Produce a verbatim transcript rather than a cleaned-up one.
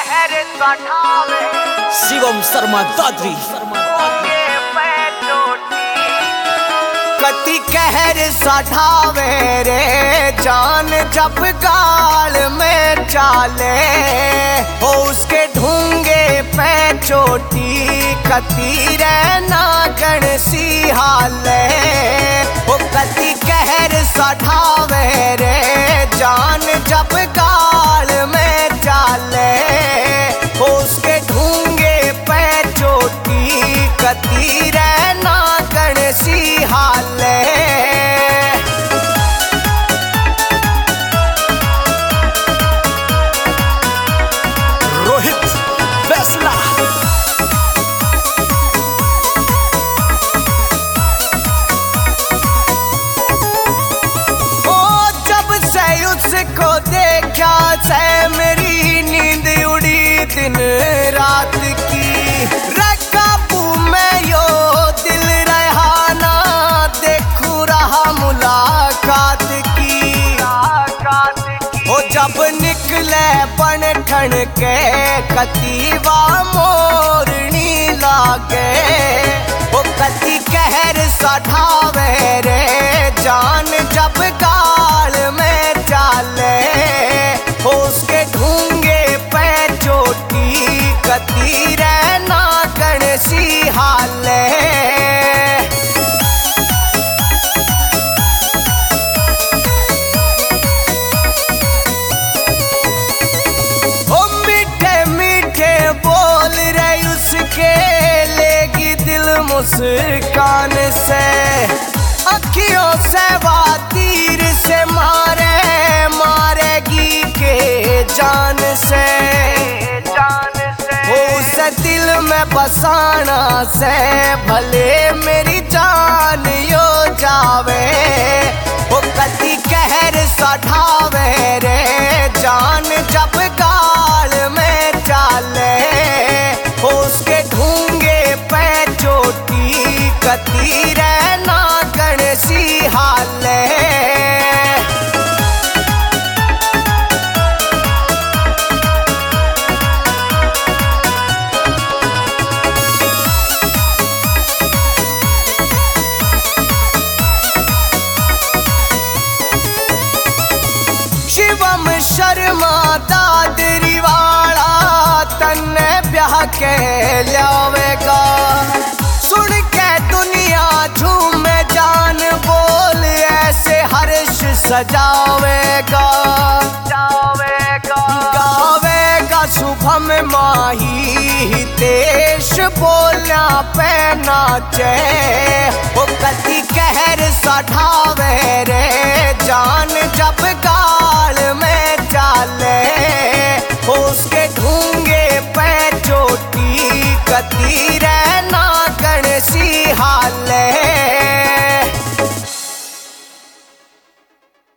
शिवम शर्मा दादरी कति कहर साठावे रे जान जब गाल में चाले हो उसके ढूंगे पे चोटी कति रहना गण सी हाले हो कति कहर साठावे रे जान जब गाल में चाले हो उसके ढूंगे पे चोटी कति रहना गण सी हाले रोहित फैसला ओ जब से उसको देखा से मेरी नींद उड़ी दिन रात की रकाबू में यो दिल रहाना देखू रहा मुलाकात की ओ जब निकले बन ठन के कतीवा मोरनी लागे ओ कती कहर साठावे रे जान जब गाल में चाले हो उसके ढूंगे पे चोटी कती रहना गण सी हाले ओ मीठे मीठे बोल रहे उसके लेगी दिल मुस्कान से अखियों से तीर से मारे मारेगी के जान से जान से हो उसे दिल में बसाना से भले मेरी जान यो जावे वो कति कहर साठावे रे जान जब गाल में चाले हो उसके ढूंगे पे चोटी कती रहना गण सी हाले शिवम शर्मा दादरी वाला तन्ने ब्याह के लावेगा सुन के दुनिया झूमे जान बोल ऐसे हर्ष सजावेगा जावेगा गावेगा शुभम माही तेश बोलना पे नाचे वो कति कहर साठावे रे जान जब गाल में चाले हो उसके ढूंगे पे चोटी कती रहना गण सी हाले।